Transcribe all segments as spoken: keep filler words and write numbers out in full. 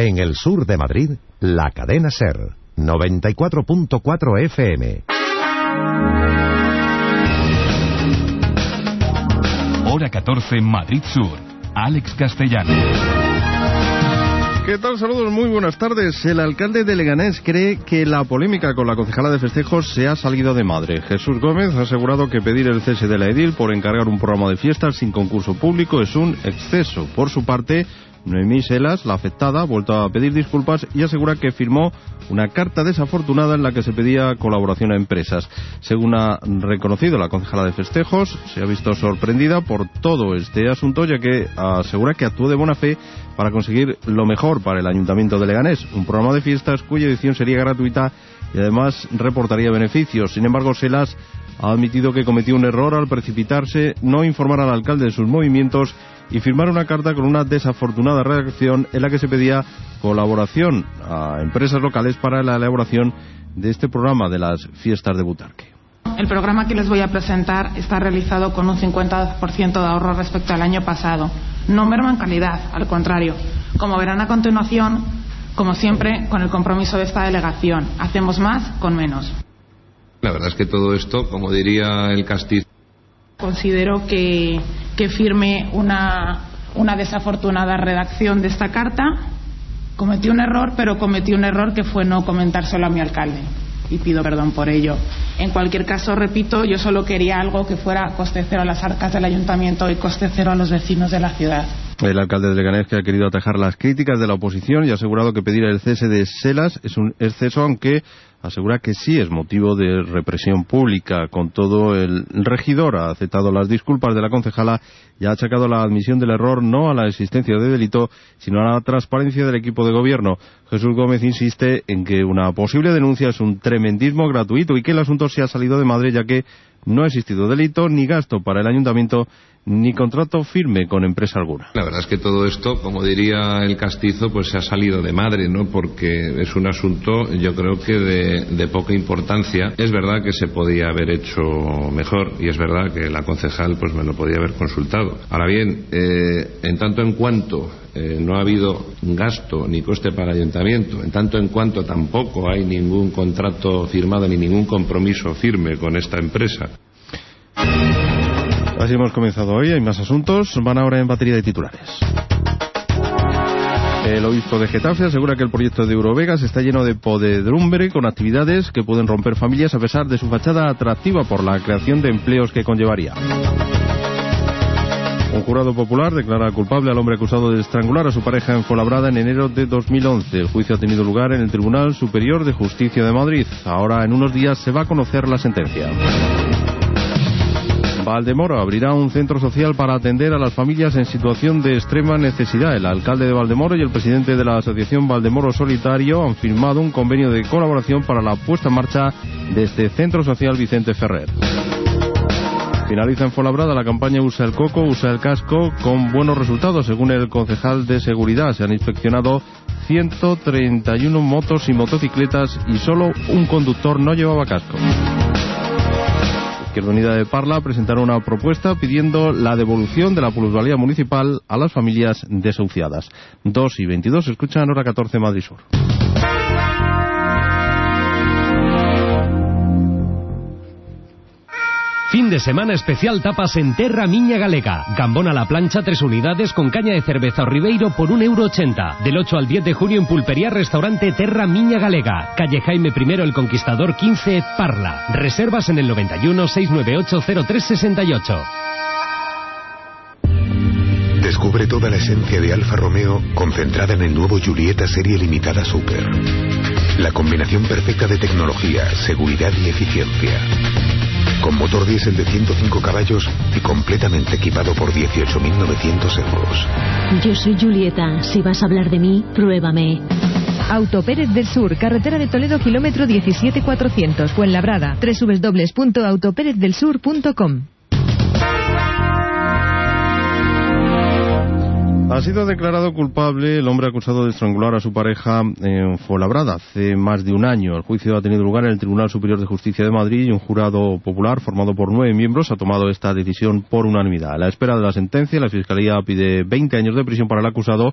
En el sur de Madrid, la cadena SER, noventa y cuatro punto cuatro F M. Hora catorce, Madrid Sur. Alex Castellano. ¿Qué tal? Saludos, muy buenas tardes. El alcalde de Leganés cree que la polémica con la concejala de festejos se ha salido de madre. Jesús Gómez ha asegurado que pedir el cese de la edil por encargar un programa de fiestas sin concurso público es un exceso. Por su parte, Noemí Selas, la afectada, ha vuelto a pedir disculpas y asegura que firmó una carta desafortunada en la que se pedía colaboración a empresas. Según ha reconocido la concejala de festejos, se ha visto sorprendida por todo este asunto, ya que asegura que actuó de buena fe para conseguir lo mejor para el Ayuntamiento de Leganés, un programa de fiestas cuya edición sería gratuita y además reportaría beneficios. Sin embargo, Selas ha admitido que cometió un error al precipitarse, no informar al alcalde de sus movimientos y firmar una carta con una desafortunada redacción en la que se pedía colaboración a empresas locales para la elaboración de este programa de las fiestas de Butarque. El programa que les voy a presentar está realizado con un cincuenta por ciento de ahorro respecto al año pasado. No merma en calidad, al contrario. Como verán a continuación, como siempre, con el compromiso de esta delegación, hacemos más con menos. La verdad es que todo esto, como diría el castizo, considero que, que firme una, una desafortunada redacción de esta carta. Cometí un error, pero cometí un error que fue no comentárselo a mi alcalde. Y pido perdón por ello. En cualquier caso, repito, yo solo quería algo que fuera coste cero a las arcas del ayuntamiento y coste cero a los vecinos de la ciudad. El alcalde de Leganés, que ha querido atajar las críticas de la oposición y ha asegurado que pedir el cese de Selas es un exceso, aunque asegura que sí es motivo de represión pública. Con todo, el regidor ha aceptado las disculpas de la concejala y ha achacado la admisión del error no a la existencia de delito, sino a la transparencia del equipo de gobierno. Jesús Gómez insiste en que una posible denuncia es un tremendismo gratuito y que el asunto se ha salido de madre, ya que no ha existido delito ni gasto para el ayuntamiento ni contrato firme con empresa alguna. La verdad es que todo esto, como diría el castizo, pues se ha salido de madre, ¿no? Porque es un asunto, yo creo que de, de poca importancia. Es verdad que se podía haber hecho mejor y es verdad que la concejal pues me lo podía haber consultado. Ahora bien, eh, en tanto en cuanto eh, no ha habido gasto ni coste para el ayuntamiento, en tanto en cuanto tampoco hay ningún contrato firmado ni ningún compromiso firme con esta empresa. Así hemos comenzado hoy, hay más asuntos, van ahora en batería de titulares. El obispo de Getafe asegura que el proyecto de Eurovegas está lleno de podredumbre con actividades que pueden romper familias a pesar de su fachada atractiva por la creación de empleos que conllevaría. Un jurado popular declara culpable al hombre acusado de estrangular a su pareja en Fuenlabrada en enero de dos mil once. El juicio ha tenido lugar en el Tribunal Superior de Justicia de Madrid. Ahora, en unos días, se va a conocer la sentencia. Valdemoro abrirá un centro social para atender a las familias en situación de extrema necesidad. El alcalde de Valdemoro y el presidente de la asociación Valdemoro Solitario han firmado un convenio de colaboración para la puesta en marcha de este centro social Vicente Ferrer. Finaliza en Fuenlabrada la campaña Usa el Coco, Usa el Casco, con buenos resultados. Según el concejal de Seguridad, se han inspeccionado ciento treinta y uno motos y motocicletas y solo un conductor no llevaba casco. Izquierda Unida de Parla presentaron una propuesta pidiendo la devolución de la plusvalía municipal a las familias desahuciadas. dos y veintidós, escuchan Hora catorce, Madrid Sur. Fin de semana especial tapas en Terra Miña Galega. Gambón a la plancha, tres unidades con caña de cerveza o Ribeiro por un euro ochenta. Del ocho al diez de junio en Pulpería Restaurante Terra Miña Galega. Calle Jaime primero el Conquistador quince, Parla. Reservas en el noventa y uno, seiscientos noventa y ocho, cero tres sesenta y ocho. Descubre toda la esencia de Alfa Romeo concentrada en el nuevo Giulietta Serie Limitada Super. La combinación perfecta de tecnología, seguridad y eficiencia. Con motor diésel de ciento cinco caballos y completamente equipado por dieciocho mil novecientos euros. Yo soy Giulietta. Si vas a hablar de mí, pruébame. Auto Pérez del Sur, carretera de Toledo, kilómetro diecisiete cuatrocientos, Fuenlabrada. doble u doble u doble u punto auto pérez del sur punto com. Ha sido declarado culpable el hombre acusado de estrangular a su pareja en Fuenlabrada hace más de un año. El juicio ha tenido lugar en el Tribunal Superior de Justicia de Madrid y un jurado popular formado por nueve miembros ha tomado esta decisión por unanimidad. A la espera de la sentencia, la Fiscalía pide veinte años de prisión para el acusado,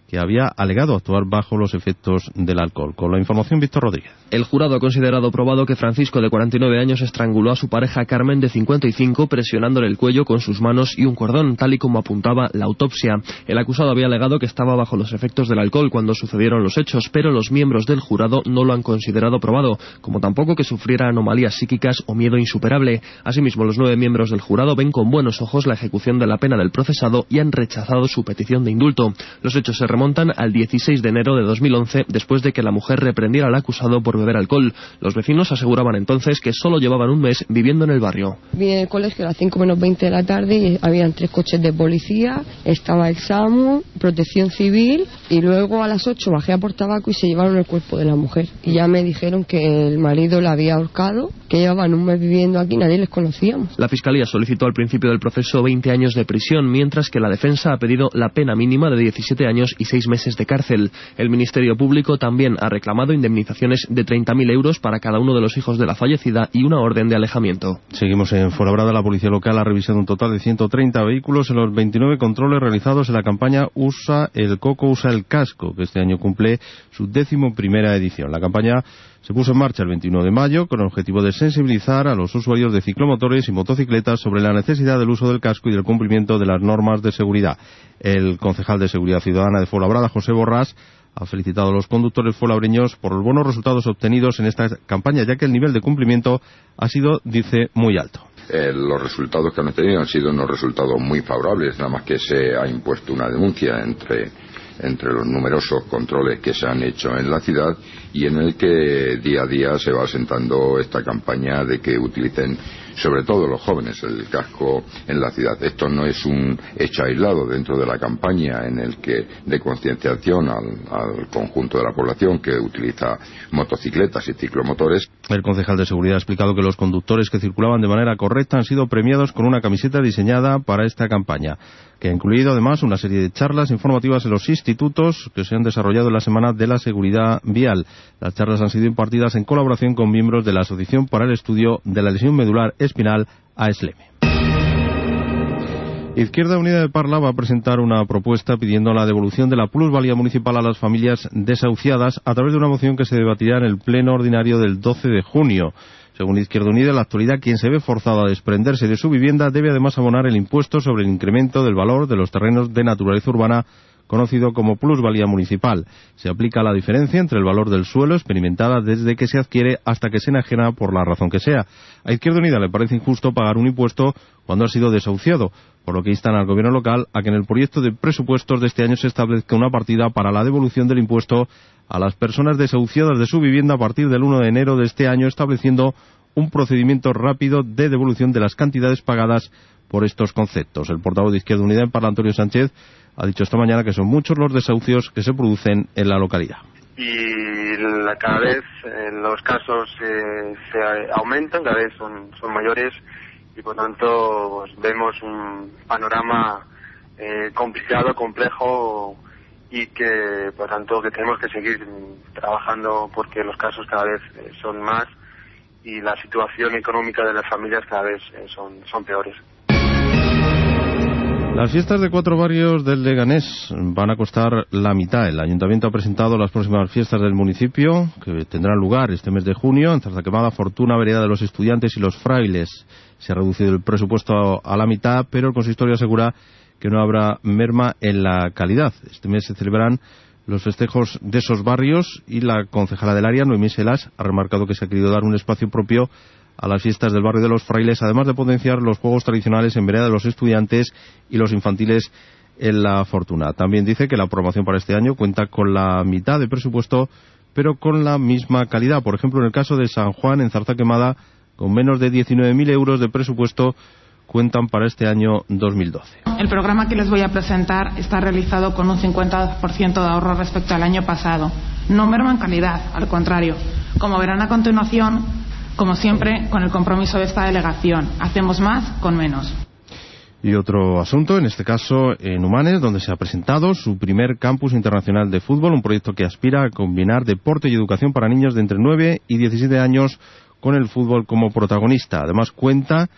que había alegado actuar bajo los efectos del alcohol. Con la información, Víctor Rodríguez. El jurado ha considerado probado que Francisco, de cuarenta y nueve años, estranguló a su pareja Carmen, de cincuenta y cinco, presionándole el cuello con sus manos y un cordón, tal y como apuntaba la autopsia. El acusado había alegado que estaba bajo los efectos del alcohol cuando sucedieron los hechos, pero los miembros del jurado no lo han considerado probado, como tampoco que sufriera anomalías psíquicas o miedo insuperable. Asimismo, los nueve miembros del jurado ven con buenos ojos la ejecución de la pena del procesado y han rechazado su petición de indulto. Los hechos se remontan al dieciséis de enero de dos mil once, después de que la mujer reprendiera al acusado por beber alcohol. Los vecinos aseguraban entonces que solo llevaban un mes viviendo en el barrio. Vine del colegio a las cinco menos veinte de la tarde y habían tres coches de policía, estaba el SAMU, Protección Civil, y luego a las ocho bajé a por tabaco y se llevaron el cuerpo de la mujer. Y ya me dijeron que el marido la había ahorcado, que llevaban un mes viviendo aquí, nadie les conocíamos. La Fiscalía solicitó al principio del proceso veinte años de prisión, mientras que la defensa ha pedido la pena mínima de diecisiete años y seis meses de cárcel. El Ministerio Público también ha reclamado indemnizaciones de treinta mil euros para cada uno de los hijos de la fallecida y una orden de alejamiento. Seguimos en Fuenlabrada. La policía local ha revisado un total de ciento treinta vehículos en los veintinueve controles realizados en la campaña Usa el Coco, Usa el Casco, que este año cumple su décimo primera edición. La campaña se puso en marcha el veintiuno de mayo con el objetivo de sensibilizar a los usuarios de ciclomotores y motocicletas sobre la necesidad del uso del casco y del cumplimiento de las normas de seguridad. El concejal de Seguridad Ciudadana de Fuenlabrada, José Borrás, ha felicitado a los conductores fuenlabreños por los buenos resultados obtenidos en esta campaña, ya que el nivel de cumplimiento ha sido, dice, muy alto. Eh, los resultados que han tenido han sido unos resultados muy favorables, nada más que se ha impuesto una denuncia entre, entre los numerosos controles que se han hecho en la ciudad y en el que día a día se va asentando esta campaña de que utilicen, sobre todo los jóvenes, el casco en la ciudad. Esto no es un hecho aislado dentro de la campaña en el que de concienciación al, al conjunto de la población que utiliza motocicletas y ciclomotores. El concejal de Seguridad ha explicado que los conductores que circulaban de manera correcta han sido premiados con una camiseta diseñada para esta campaña, que ha incluido además una serie de charlas informativas en los institutos que se han desarrollado en la Semana de la Seguridad Vial. Las charlas han sido impartidas en colaboración con miembros de la Asociación para el Estudio de la Lesión Medular Espinal, AESLEME. Izquierda Unida de Parla va a presentar una propuesta pidiendo la devolución de la plusvalía municipal a las familias desahuciadas a través de una moción que se debatirá en el pleno ordinario del doce de junio. Según Izquierda Unida, en la actualidad quien se ve forzado a desprenderse de su vivienda debe además abonar el impuesto sobre el incremento del valor de los terrenos de naturaleza urbana, conocido como plusvalía municipal. Se aplica la diferencia entre el valor del suelo experimentada desde que se adquiere hasta que se enajena por la razón que sea. A Izquierda Unida le parece injusto pagar un impuesto cuando ha sido desahuciado, por lo que instan al gobierno local a que en el proyecto de presupuestos de este año se establezca una partida para la devolución del impuesto a las personas desahuciadas de su vivienda a partir del uno de enero de este año, estableciendo un procedimiento rápido de devolución de las cantidades pagadas por estos conceptos. El portavoz de Izquierda Unida en Parla, Antonio Sánchez, ha dicho esta mañana que son muchos los desahucios que se producen en la localidad. Y la, cada vez eh, los casos eh, se aumentan, cada vez son, son mayores y por tanto pues, vemos un panorama eh, complicado, complejo y que por tanto que tenemos que seguir trabajando porque los casos cada vez eh, son más y la situación económica de las familias cada vez eh, son, son peores. Las fiestas de cuatro barrios del Leganés van a costar la mitad. El Ayuntamiento ha presentado las próximas fiestas del municipio, que tendrán lugar este mes de junio, en Zarzaquemada, Fortuna, Vereda de los Estudiantes y Los Frailes. Se ha reducido el presupuesto a la mitad, pero el consistorio asegura que no habrá merma en la calidad. Este mes se celebrarán los festejos de esos barrios y la concejala del área, Noemí Selas, ha remarcado que se ha querido dar un espacio propio a las fiestas del barrio de Los Frailes, además de potenciar los juegos tradicionales en Vereda de los Estudiantes y los infantiles en La Fortuna. También dice que la programación para este año cuenta con la mitad de presupuesto, pero con la misma calidad. Por ejemplo, en el caso de San Juan, en Zarzaquemada, con menos de diecinueve mil euros de presupuesto, cuentan para este año dos mil doce. El programa que les voy a presentar está realizado con un cincuenta por ciento de ahorro respecto al año pasado. No merma en calidad, al contrario. Como verán a continuación, como siempre, con el compromiso de esta delegación, hacemos más con menos. Y otro asunto, en este caso en Humanes, donde se ha presentado su primer campus internacional de fútbol, un proyecto que aspira a combinar deporte y educación para niños de entre nueve y diecisiete años con el fútbol como protagonista. Además cuenta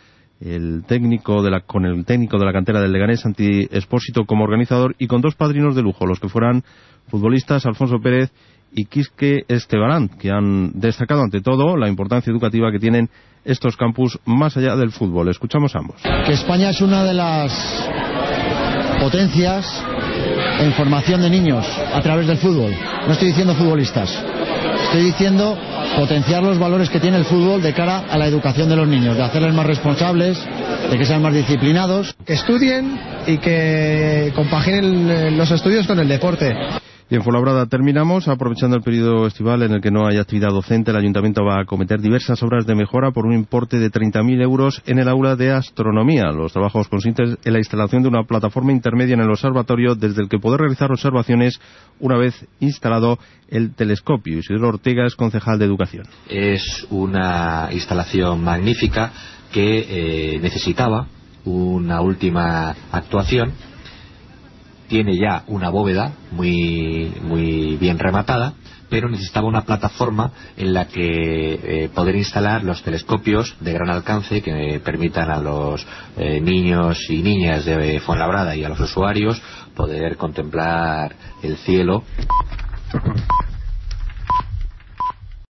el técnico de la, con el técnico de la cantera del Leganés, Santi Espósito, como organizador, y con dos padrinos de lujo, los que fueran futbolistas Alfonso Pérez y Quisque Estebarán, que han destacado ante todo la importancia educativa que tienen estos campus más allá del fútbol. Escuchamos a ambos. Que España es una de las potencias en formación de niños a través del fútbol. No estoy diciendo futbolistas, estoy diciendo potenciar los valores que tiene el fútbol de cara a la educación de los niños, de hacerles más responsables, de que sean más disciplinados. Que estudien y que compaginen los estudios con el deporte. Y en Fuenlabrada terminamos. Aprovechando el periodo estival en el que no hay actividad docente, el Ayuntamiento va a acometer diversas obras de mejora por un importe de treinta mil euros en el aula de astronomía. Los trabajos consisten en la instalación de una plataforma intermedia en el observatorio desde el que poder realizar observaciones una vez instalado el telescopio. Isidro Ortega es concejal de Educación. Es una instalación magnífica que eh, necesitaba una última actuación. Tiene ya una bóveda muy, muy bien rematada, pero necesitaba una plataforma en la que eh, poder instalar los telescopios de gran alcance que permitan a los eh, niños y niñas de Fuenlabrada y a los usuarios poder contemplar el cielo.